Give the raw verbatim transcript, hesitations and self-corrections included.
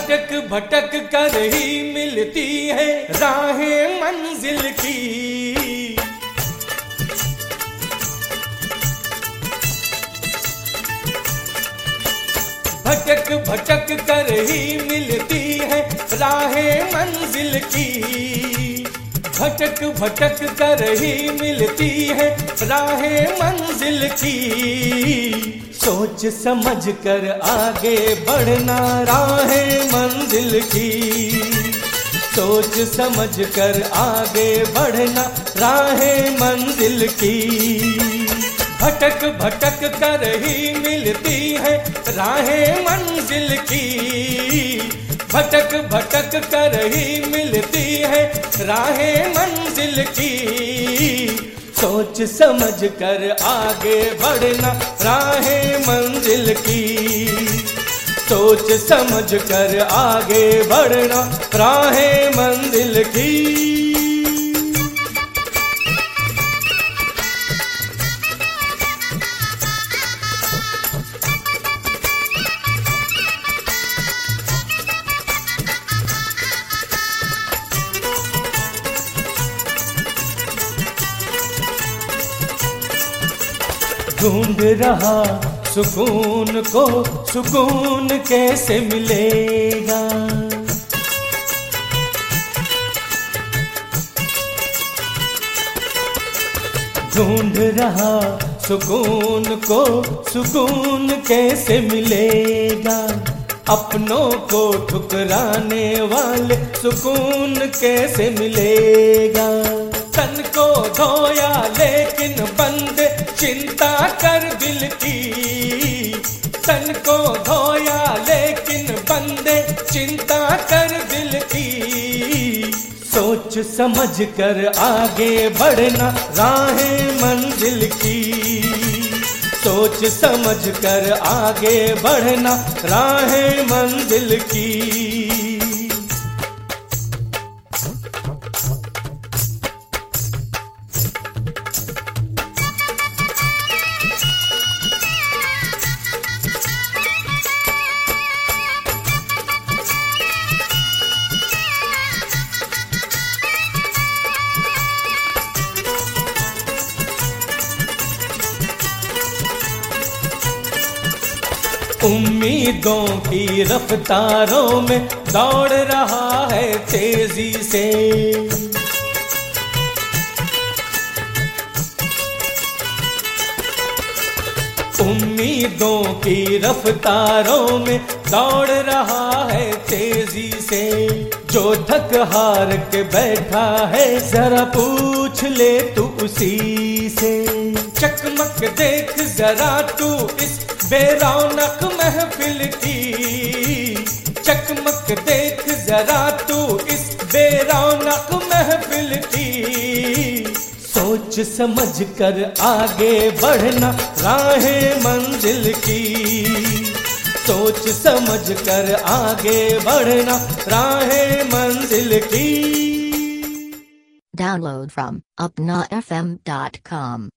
भटक भटक कर ही मिलती है राहें मंजिल की। भटक भटक कर ही मिलती है राहें मंजिल की। भटक भटक कर ही मिलती है राहें मंजिल की। सोच समझ कर आगे बढ़ना राहें मंजिल की। सोच समझ कर आगे बढ़ना राहें मंजिल की। भटक भटक कर ही मिलती है राहें मंजिल की। भटक भटक कर ही मिलती है राहें मंजिल की। सोच समझ कर आगे बढ़ना राहें मंजिल की। सोच समझ कर आगे बढ़ना राहें मंजिल की। ढूंढ रहा सुकून को सुकून कैसे मिलेगा। ढूंढ रहा सुकून को सुकून कैसे मिलेगा। अपनों को ठुकराने वाले सुकून कैसे मिलेगा। तन को धोया लेकिन बंदे चिंता कर दिल की। तन को धोया लेकिन बंदे चिंता कर दिल की। सोच समझ कर आगे बढ़ना राहें मंजिल की। सोच समझ कर आगे बढ़ना राहें मंजिल की। उम्मीदों की रफ्तारों में दौड़ रहा है तेजी से। उम्मीदों की रफ्तारों में दौड़ रहा है तेजी से। जो थक हार के बैठा है जरा पूछ ले तू उसी से। चकमक देख जरा तू इस बेरौनक महफिल की। चकमक देख जरा तू इस बेरौनक महफिल की। सोच समझ कर आगे बढ़ना राहें मंजिल की। सोच समझ कर आगे बढ़ना राहें मंजिल की। Download from upna f m dot com